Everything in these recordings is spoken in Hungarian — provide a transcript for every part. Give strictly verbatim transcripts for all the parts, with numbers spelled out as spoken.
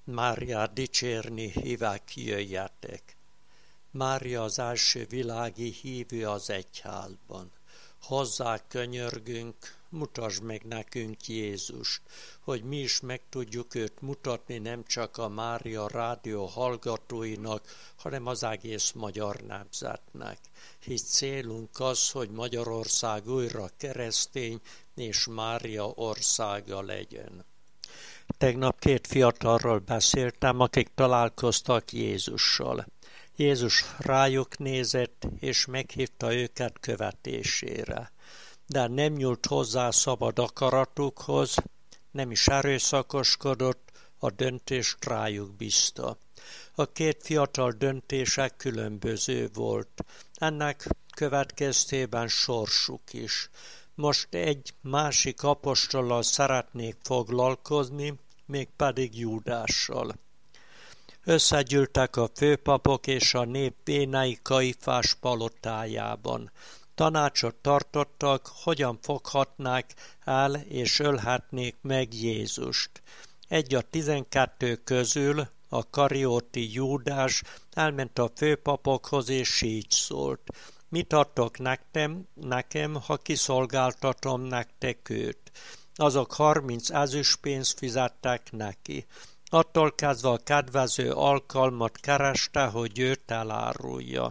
Máriát dicsérni hívák, jöjjetek. Mária az első világi hívő az egyházban. Hozzá könyörgünk, mutasd meg nekünk Jézust, hogy mi is meg tudjuk őt mutatni nem csak a Mária rádió hallgatóinak, hanem az egész magyar nemzetnek. Hisz célunk az, hogy Magyarország újra keresztény és Mária országa legyen. Tegnap két fiatalról beszéltem, akik találkoztak Jézussal. Jézus rájuk nézett, és meghívta őket követésére. De nem nyúlt hozzá szabad akaratukhoz, nem is erőszakoskodott, a döntést rájuk bízta. A két fiatal döntése különböző volt. Ennek következtében sorsuk is. Most egy másik apostollal szeretnék foglalkozni, mégpedig Júdással. Összegyűltek a főpapok és a nép vénei Kajfás palotájában. Tanácsot tartottak, hogyan foghatnák el és ölhetnék meg Jézust. Egy a tizenkettő közül, a karióti Júdás elment a főpapokhoz és így szólt: mit adtok nektem, nekem, ha kiszolgáltatom nektek őt? Azok harminc ezüstpénzt fizettek neki. Attól kezdve a kedvező alkalmat kereste, hogy őt elárulja.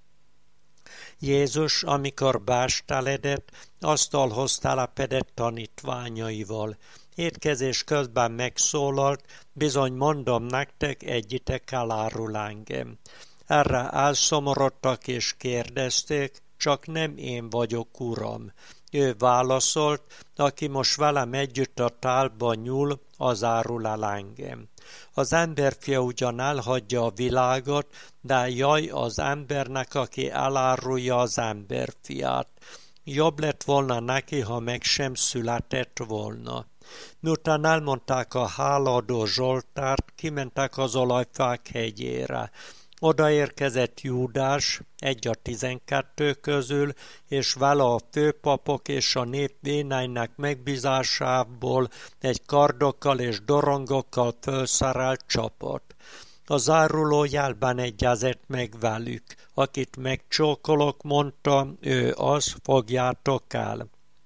Jézus, amikor beesteledett, asztalhoz telepedett tanítványaival. Étkezés közben megszólalt: bizony mondom nektek, egyitek elárul engem. Erre elszomorodtak és kérdezték: csak nem én vagyok, Uram. Ő válaszolt: aki most velem együtt a tálba nyúl, az árul el engem. Az emberfia ugyan elhagyja a világot, de jaj az embernek, aki elárulja az emberfiát. Jobb lett volna neki, ha meg sem született volna. Miután elmondták a hálaadó Zsoltárt, kimentek az olajfák hegyére. Odaérkezett Júdás, egy a tizenkettő közül, és vele a főpapok és a nép véneinek megbízásából egy kardokkal és dorongokkal fölszerelt csapat. A záruló jelben egyezett meg velük: akit megcsókolok, mondta, ő az, fogjátok el.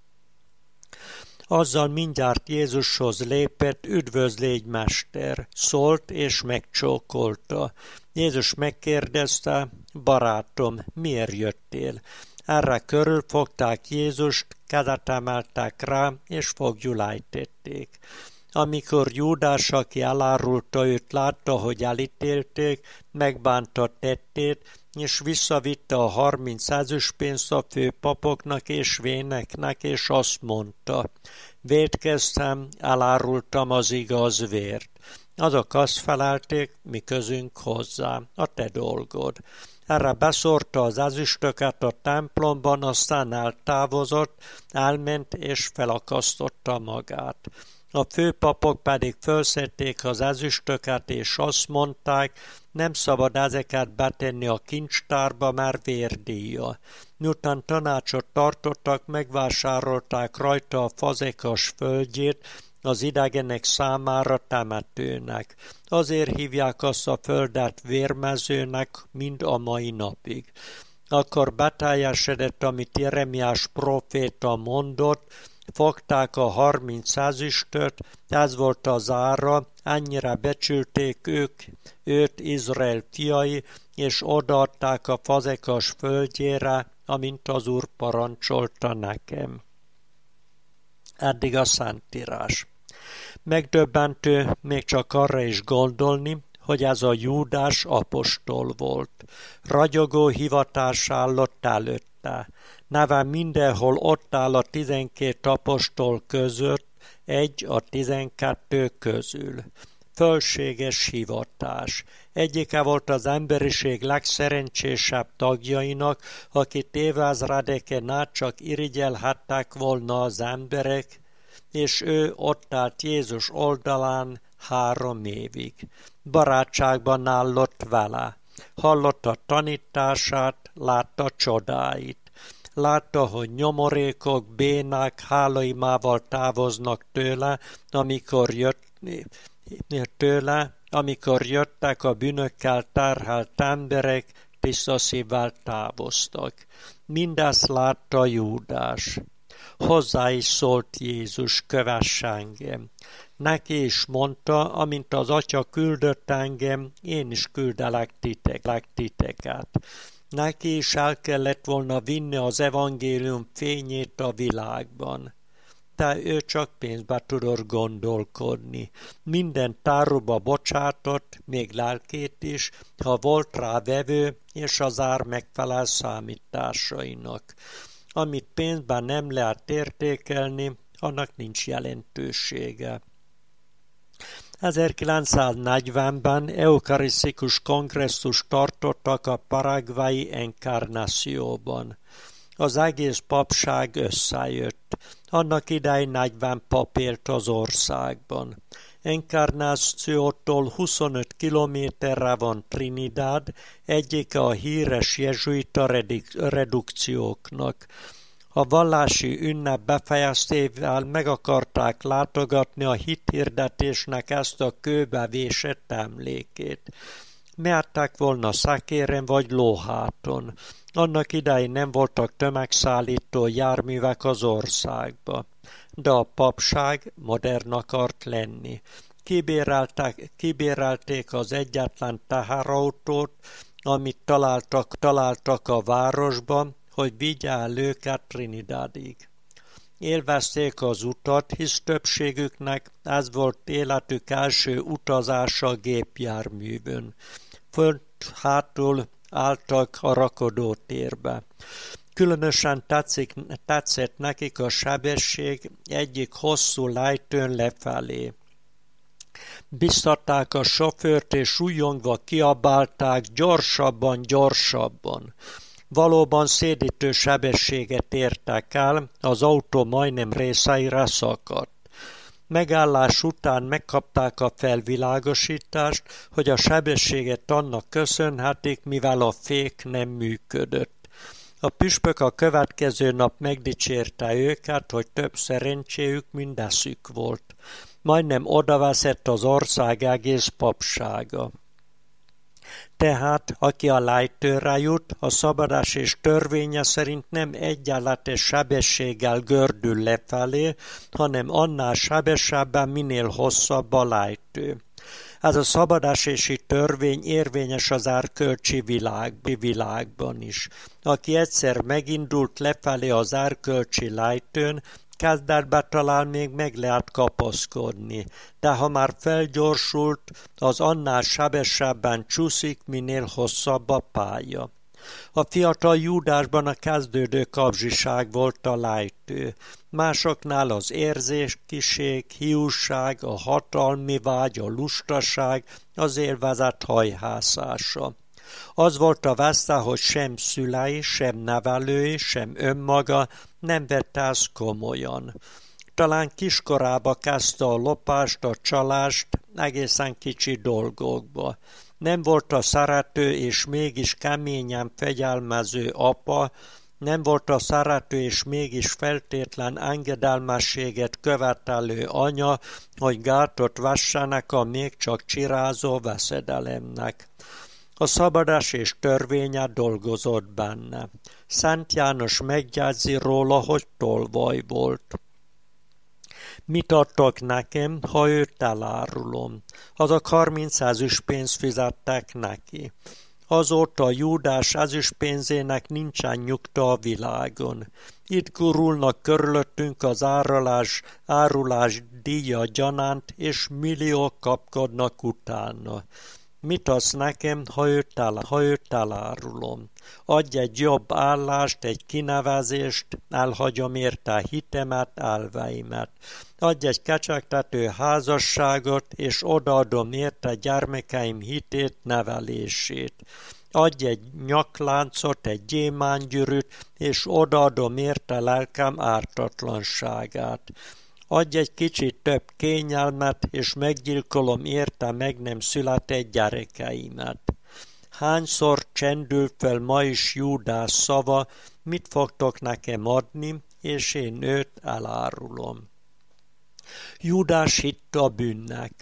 Azzal mindjárt Jézushoz lépett: üdvözlégy, mester! Szólt és megcsókolta. Jézus megkérdezte: barátom, miért jöttél? Erre körülfogták Jézust, kezet emeltek rá, és foglyul ejtették. Amikor Júdás, aki elárulta őt, látta, hogy elítélték, megbánta tettét, és visszavitte a harminc ezüstpénzt a főpapoknak és véneknek, és azt mondta: vétkeztem, elárultam az igaz vért. Azok azt felelték: mi közünk hozzá, a te dolgod. Erre beszórta az ezüstöket a templomban, aztán eltávozott, elment és felakasztotta magát. A főpapok pedig fölszedték az ezüstöket, és azt mondták: nem szabad ezeket betenni a kincstárba, mert vérdíja. Miután tanácsot tartottak, megvásárolták rajta a fazekas földjét, az idegenek számára temetőnek. Azért hívják azt a földet vérmezőnek mind a mai napig. Akkor beteljesedett, amit Jeremiás próféta mondott: fogták a harminc ezüstöt, ez volt az ára, ennyire becsülték ők, őt Izrael fiai, és odaadták a fazekas földjére, amint az Úr parancsolta nekem. Eddig a Szentírás. Megdöbbentő még csak arra is gondolni, hogy ez a Júdás apostol volt. Ragyogó hivatás állott előtte. Neve mindenhol ott áll a tizenkét apostol között, egy a tizenkettő közül. Fölséges hivatás. Egyike volt az emberiség legszerencsésebb tagjainak, akit évezredeken át csak irigyelhettek volna az emberek, és ő ott állt Jézus oldalán három évig. Barátságban állott vele. Hallotta tanítását, látta csodáit. Látta, hogy nyomorékok, bénák hálaimával távoznak tőle, amikor jött tőle, amikor jöttek a bűnökkel terhelt emberek, tiszta szívvel távoztak. Mindezt látta Júdás. Hozzá is szólt Jézus, kövess engem. Neki is mondta, amint az Atya küldött engem, én is küldelek titek, titeket. Neki is el kellett volna vinni az evangélium fényét a világban. De ő csak pénzbe tudott gondolkodni. Minden táruba bocsátott, még lelkét is, ha volt rá vevő, és az ár megfelel számításainak. Amit pénzben nem lehet értékelni, annak nincs jelentősége. ezerkilencszáznegyvenben eukarisztikus kongresszus tartottak a paraguayi Encarnacióban. Az egész papság összejött. Annak idején negyven pap élt az országban. Encarnaciótól huszonöt kilométerre van Trinidad, egyike a híres jezsuita redukcióknak. A vallási ünnep befejeztével meg akarták látogatni a hithirdetésnek ezt a kőbe vésett emlékét. Mehettek volna szekéren vagy lóháton. Annak idején nem voltak tömegszállító járművek az országba, de a papság modern akart lenni. Kibéreltek, kibérelték az egyetlen teherautót, amit találtak, találtak a városban, hogy vigye el őket Trinidadig. Élvezték az utat, hisz többségüknek ez volt életük első utazása gépjárművön. Fönt hátul álltak a rakodótérbe. Különösen tetszik, tetszett nekik a sebesség egyik hosszú lejtőn lefelé. Biztatták a sofőrt, és újjongva kiabálták, gyorsabban, gyorsabban. Valóban szédítő sebességet értek el, az autó majdnem részeire szakadt. Megállás után megkapták a felvilágosítást, hogy a sebességet annak köszönhetik, mivel a fék nem működött. A püspök a következő nap megdicsérte őket, hogy több szerencséjük, mint eszük volt. Majdnem odaveszett az ország egész papsága. Tehát, aki a lejtőre jut, a szabadesés törvénye szerint nem egyenletes sebességgel gördül lefelé, hanem annál sebesebben minél hosszabb a lejtő. Ez a szabadesési törvény érvényes az erkölcsi világban is. Aki egyszer megindult lefelé az erkölcsi lejtőn, kezdetben talán még meg lehet kapaszkodni, de ha már felgyorsult, az annál sebesebben csúszik, minél hosszabb a pálya. A fiatal Júdásban a kezdődő kapzsiság volt a lejtő. Másoknál az érzékiség, hiúság, a hatalmi vágy, a lustaság, az élvezet hajhászása. Az volt a veszte, hogy sem szülei, sem nevelői, sem önmaga nem vette ezt komolyan. Talán kiskorába kezdte a lopást, a csalást, egészen kicsi dolgokba. Nem volt a szerető és mégis keményen fegyelmező apa, nem volt a szerető és mégis feltétlen engedelmességet követelő anya, hogy gátot vessenek a még csak csirázó veszedelemnek. A szabadesés törvénye dolgozott benne. Szent János megjegyzi róla, hogy tolvaj volt. Mit adtak nekem, ha őt elárulom? Azok harminc ezüstpénzt fizettek neki. Azóta Júdás ezüstpénzének nincsen nyugta a világon. Itt gurulnak körülöttünk az árulás, árulás díja gyanánt, és milliók kapkodnak utána. Mit adsz nekem, ha őt, el, ha őt elárulom? Adj egy jobb állást, egy kinevezést, elhagyom érte hitemet, elveimet. Adj egy kecsegtető házasságot, és odaadom érte gyermekeim hitét, nevelését. Adj egy nyakláncot, egy gyémángyűrűt, és odaadom érte lelkem ártatlanságát. Adj egy kicsit több kényelmet, és meggyilkolom érte meg nem született gyerekeimet. Hányszor csendül fel ma is Júdás szava, mit fogtok nekem adni, és én őt elárulom. Júdás hitt a bűnnek.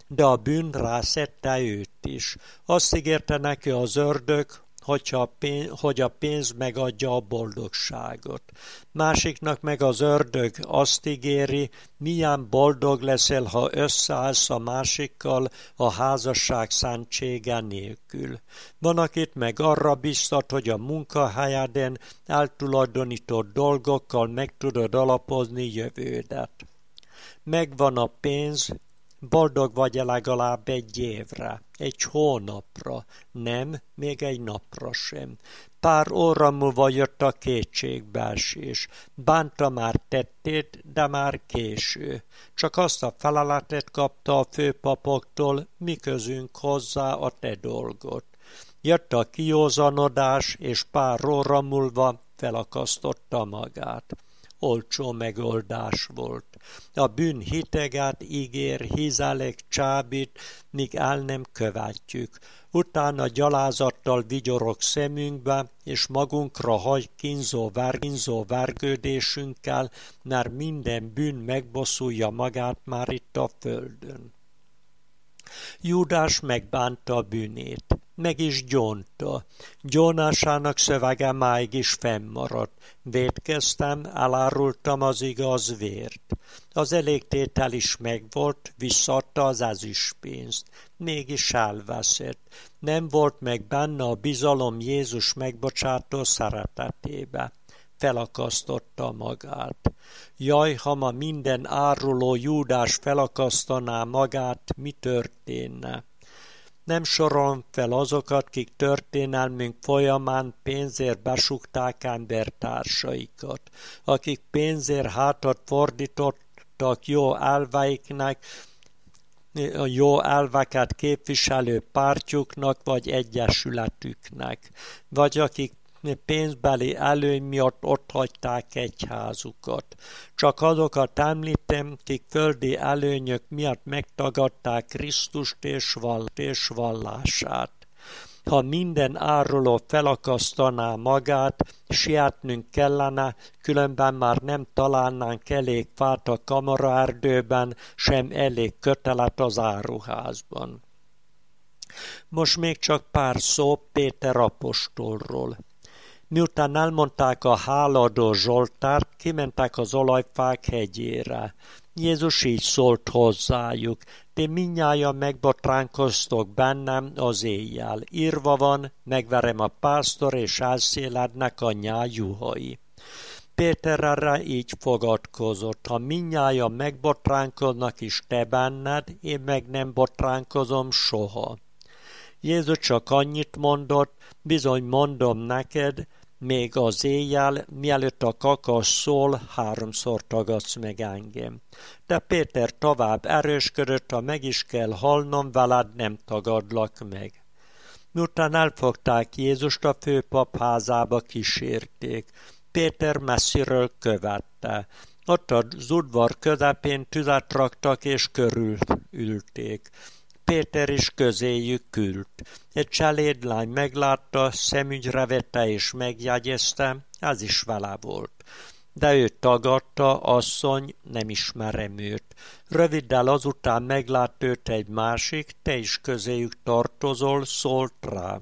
de a bűn rászedte őt is. Azt ígérte neki az ördög, Hogyha a pénz, hogy a pénz megadja a boldogságot. Másiknak meg az ördög azt ígéri, milyen boldog leszel, ha összeállsz a másikkal a házasság szentsége nélkül. Van, akit meg arra biztat, hogy a munkahelyeden eltulajdonított dolgokkal meg tudod alapozni jövődet. Megvan a pénz, boldog vagy legalább egy évre, egy hónapra, nem, még egy napra sem. Pár óra múlva jött a kétségbeesés. Bánta már tettét, de már késő. Csak azt a feleletet kapta a főpapoktól, mi közünk hozzá a te dolgot. Jött a kiózanodás, és pár óra múlva felakasztotta magát. Olcsó megoldás volt. A bűn hiteget ígér, hízelek, csábít, míg el nem követjük. Utána gyalázattal vigyorog szemünkbe, és magunkra hagy kínzó, ver, kínzó vergődésünkkel, mert minden bűn megbosszulja magát már itt a földön. Júdás megbánta a bűnét, meg is gyónta. Gyónásának szövege máig is fennmaradt. Vétkeztem, elárultam az igaz vért. Az elégtétel is megvolt, visszaadta az ezüstpénzt. Mégis elveszett. Nem volt meg benne a bizalom Jézus megbocsátó szeretetébe. Felakasztotta magát. Jaj, ha ma minden áruló Júdás felakasztaná magát, mi történne? Nem sorolom fel azokat, kik történelmünk folyamán pénzért besugták embertársaikat, akik pénzért hátat fordítottak jó elveiknek, a jó elveket képviselő pártjuknak vagy egyesületüknek, vagy akik pénzbeli előny miatt otthagyták egyházukat. Csak azokat említem, kik földi előnyök miatt megtagadták Krisztust és, vall- és vallását. Ha minden áruló felakasztaná magát, sietnünk kellene, különben már nem találnánk elég fát a kamaraerdőben, sem elég kötelet az áruházban. Most még csak pár szó Péter apostolról. Miután elmondták a hálaadó Zsoltárt, kimentek az olajfák hegyére. Jézus így szólt hozzájuk, ti mindnyájan megbotránkoztok bennem az éjjel. Írva van, megverem a pásztor és elszélednek a nyál juhai. Péter erre így fogadkozott, ha mindnyájan megbotránkoznak is te benned, én meg nem botránkozom soha. Jézus csak annyit mondott, bizony mondom neked, még az éjjel, mielőtt a kakas szól, háromszor tagadsz meg engem. De Péter tovább erősködött, ha meg is kell halnom veled, nem tagadlak meg. Miután elfogták Jézust, a főpap házába kísérték. Péter messziről követte. Ott az udvar közepén tüzet raktak és körülülték. Péter is közéjük ült. Egy cselédlány meglátta, szemügyre vette és megjegyezte, ez is vele volt. De ő tagadta, asszony, nem ismerem őt. Röviddel azután meglát őt egy másik, te is közéjük tartozol, szólt rá.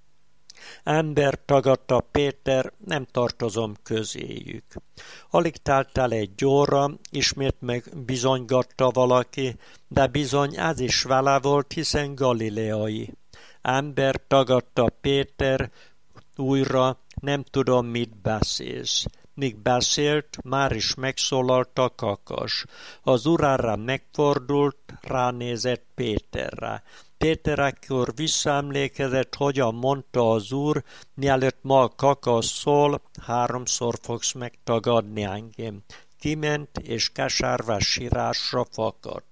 Ember, tagadta Péter, nem tartozom közéjük. Alig telt el egy óra, ismét megbizonygatta valaki, de bizony ez is vele volt, hiszen galileai. Ember, tagadta Péter, újra nem tudom, mit beszélsz. Míg beszélt, már is megszólalt a kakas. Az urára megfordult, ránézett Péterre. Péter ekkor visszaemlékezett, hogyan mondta az úr, mielőtt ma a kakas szól, háromszor fogsz megtagadni engem. Kiment, és keserves sírásra fakadt.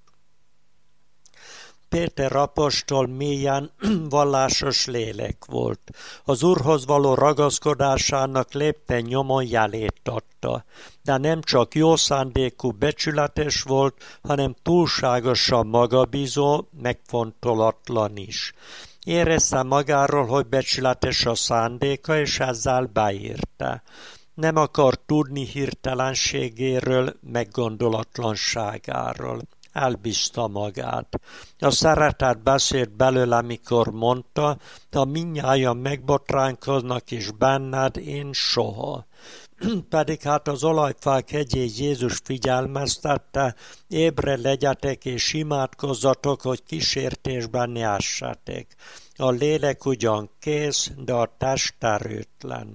Péter apostol mélyen vallásos lélek volt. Az Úrhoz való ragaszkodásának lépten nyomon jelét adta, de nem csak jó szándékú becsületes volt, hanem túlságosan magabízó, megfontolatlan is. Érezte magáról, hogy becsületes a szándéka, és ezzel beírta. Nem akar tudni hirtelenségéről, meggondolatlanságáról. elbízta magát. A szeretet beszélt belőle, mikor mondta, ha mindnyájan megbotránkoznak is benned, én soha. Pedig hát az olajfák hegyét Jézus figyelmeztette, ébre legyetek és imádkozzatok, hogy kísértésben ne essetek. A lélek ugyan kész, de a test erőtlen.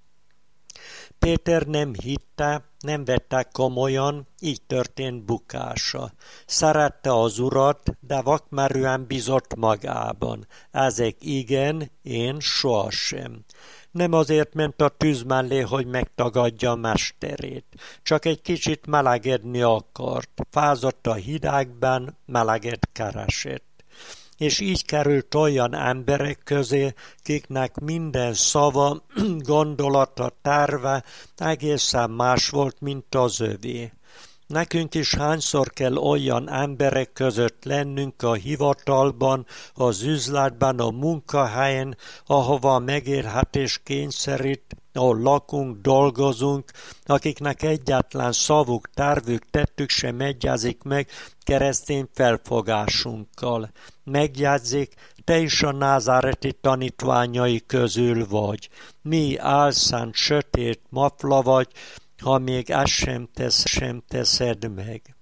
Péter nem hitte, nem vette komolyan, így történt bukása. Szerette az Urat, de vakmerően bízott magában. Ezek igen, én sohasem. Nem azért ment a tűz mellé, hogy megtagadja a mesterét. Csak egy kicsit melegedni akart. Fázott a hidegben, meleget keresett. És így került olyan emberek közé, kiknek minden szava, gondolata, terve egészen más volt, mint az övé. Nekünk is hányszor kell olyan emberek között lennünk a hivatalban, az üzletben, a munkahelyen, ahova a megélhetés kényszerít, ahol lakunk, dolgozunk, akiknek egyetlen szavuk, tervük, tettük sem egyezik meg keresztény felfogásunkkal. Megjegyzik, te is a názáreti tanítványai közül vagy. Mi álszent, sötét mafla vagy, ha még ezt sem, tesz, sem teszed meg.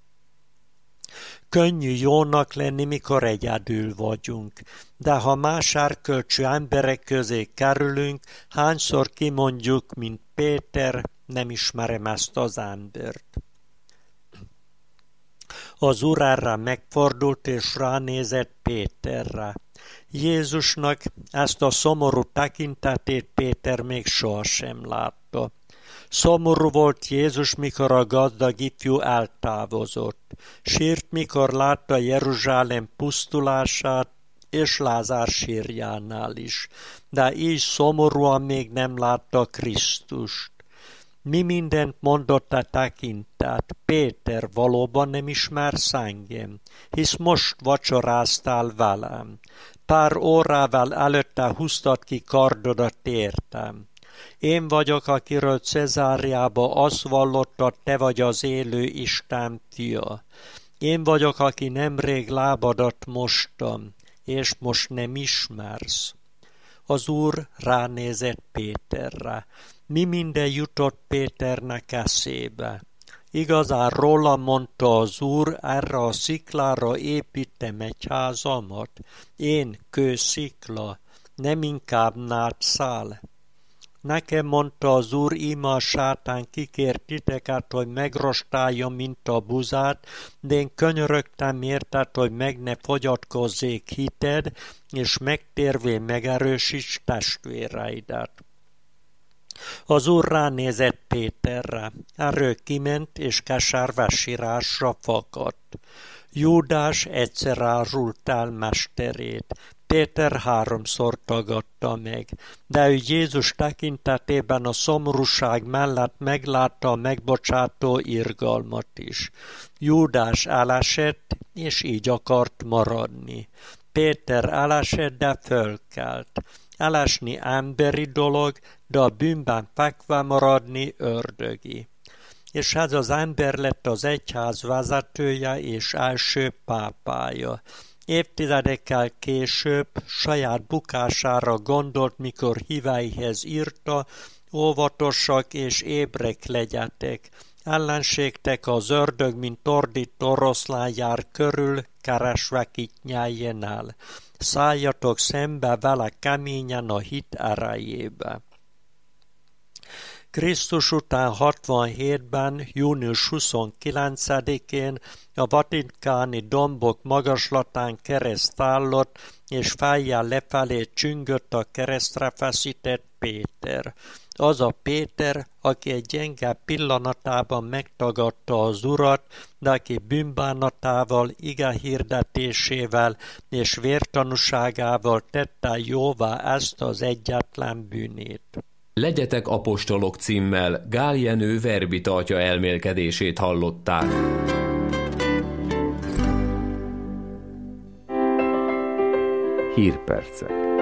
Könnyű jónak lenni, mikor egyedül vagyunk, de ha más erkölcsű emberek közé kerülünk, hányszor kimondjuk, mint Péter, nem ismerem ezt az embert. Az Úr erre megfordult és ránézett Péterre. Jézusnak ezt a szomorú tekintetét Péter még sohasem látta. Szomorú volt Jézus, mikor a gazdag ifjú eltávozott. Sírt, mikor látta Jeruzsálem pusztulását, és Lázár sírjánál is. De így szomorúan még nem látta Krisztust. Mi mindent mondott a tekintet? Péter, valóban nem ismersz engem? Hisz most vacsoráztál velem. Pár órával előtte húztad ki kardodat értem. Én vagyok, akiről Cezáriába azt vallottad, te vagy az élő Isten fia. Én vagyok, aki nemrég lábadat mostam, és most nem ismersz. Az Úr ránézett Péterre. Mi minden jutott Péternek eszébe? Igazán róla mondta az Úr, erre a sziklára építem egy házamat. Én kőszikla, nem inkább nátszál. Nekem mondta az Úr, íme a sátán kikért titeket, hogy megrostáljon, mint a buzát, de én könyörögtem érted, hogy meg ne fogyatkozzék hited, és megtérvén megerősíts testvéreidet. Az Úr ránézett Péterre, erről kiment, és keserves sírásra fakadt. Júdás egyszer árult el mesterét. Péter háromszor tagadta meg, de ő Jézus tekintetében a szomorúság mellett meglátta a megbocsátó irgalmat is. Júdás elesett, és így akart maradni. Péter elesett, de fölkelt. Elesni emberi dolog, de a bűnben fekve maradni ördögi. És ez az ember lett az egyház vezetője és első pápája. Évtizedekkel később saját bukására gondolt, mikor híveihez írta, óvatosak és ébrek legyetek. Ellenségtek az ördög, mint ordító oroszlán jár körül, keresve kit nyeljen el. Szálljatok szembe vele keményen a hit erejébe. Krisztus után hatvanhétben, június huszonkilencedikén a vatikáni dombok magaslatán kereszt állott, és fejjel lefelé csüngött a keresztre feszített Péter. Az a Péter, aki egy gyenge pillanatában megtagadta az Urat, de aki bűnbánatával, ige hirdetésével és vértanúságával tette jóvá ezt az egyetlen bűnét. Legyetek apostolok címmel Gál Jenő verbitartja elmélkedését hallották. Hírpercek.